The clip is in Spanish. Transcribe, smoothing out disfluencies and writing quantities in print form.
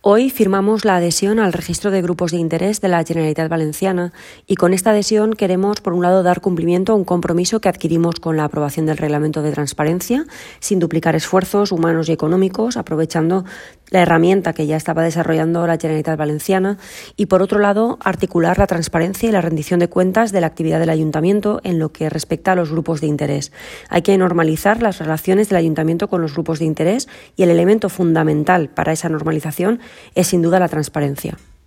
Hoy firmamos la adhesión al registro de grupos de interés de la Generalitat Valenciana y con esta adhesión queremos, por un lado, dar cumplimiento a un compromiso que adquirimos con la aprobación del Reglamento de Transparencia, sin duplicar esfuerzos humanos y económicos, aprovechando la herramienta que ya estaba desarrollando la Generalitat Valenciana y, por otro lado, articular la transparencia y la rendición de cuentas de la actividad del Ayuntamiento en lo que respecta a los grupos de interés. Hay que normalizar las relaciones del Ayuntamiento con los grupos de interés y el elemento fundamental para esa normalización es sin duda la transparencia.